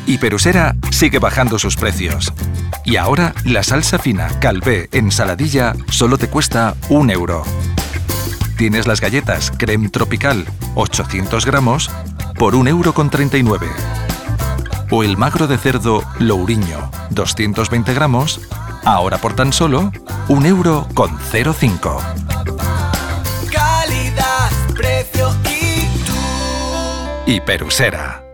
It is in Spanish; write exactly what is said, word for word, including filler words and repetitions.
Hiperusera sigue bajando sus precios. Y ahora la salsa fina Calvé ensaladilla solo te cuesta un euro. Tienes las galletas Creme Tropical ochocientos gramos por un euro con treinta y nueve. O el magro de cerdo Louriño doscientos veinte gramos, ahora por tan solo un euro con cero cinco. Calidad, precio y tú. Hiperusera.